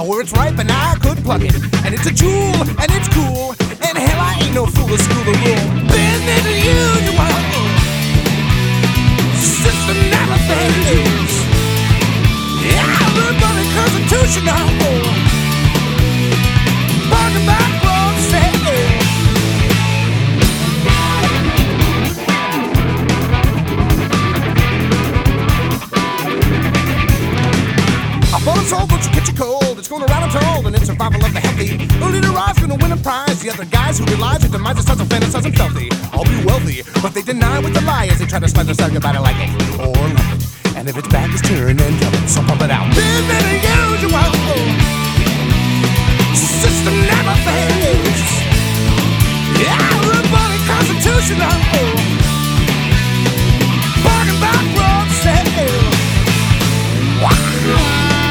where it's ripe and I could pluck it. And it's a jewel, and it's cool, and hell, I ain't no fool to school the rule. Business as usual, systematic things. Yeah, we're running constitutional. Bargain back road set. Soul, don't you catch you cold? It's going around and told, and it's survival of the healthy. The leader I's gonna win a prize. The other guys who realize their demise is such a fantasize and filthy. I'll be wealthy, but they deny with the lie as they try to slide their song about it like it or love it. And if its back is turned and jumping, so pump it out. Business as usual. System never fails. Yeah, we're running constitutional. Bargain back road sale. Wow.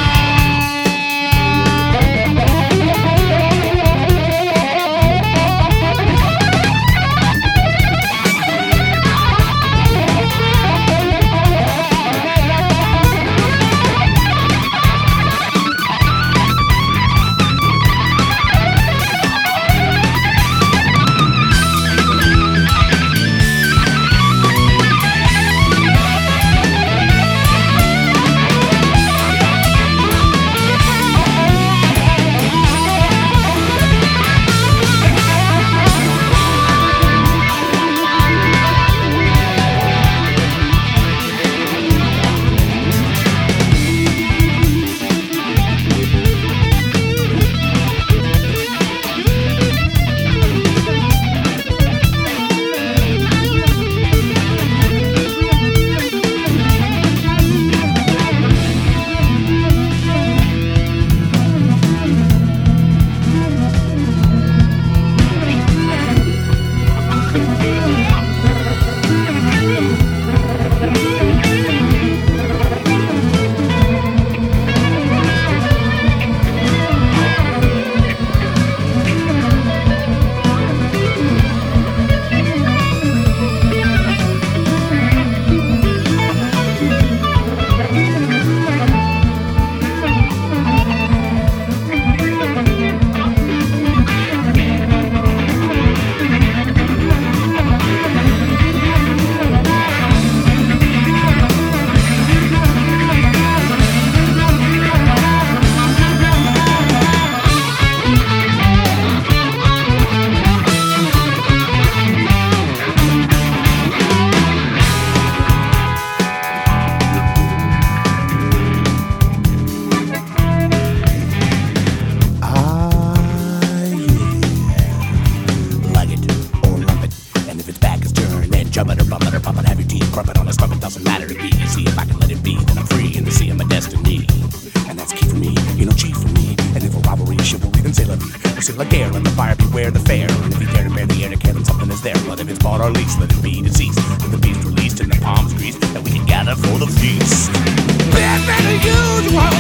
Have your teeth crumpet on a scrubbing, doesn't matter to me. See if I can let it be, then I'm free in the sea of my destiny. And that's key for me, you know, chief for me. And if a robbery, chivalry, then say la vie. Or say la guerre, let the fire beware the fair. And if you dare to bear the air to care, then something is there. But if it's bought or leased, let it be deceased. With the beast released and the palms greased, that we can gather for the feast. Bad than the usual.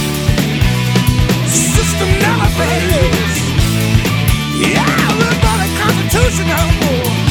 System never fails. Yeah, we're running constitutional.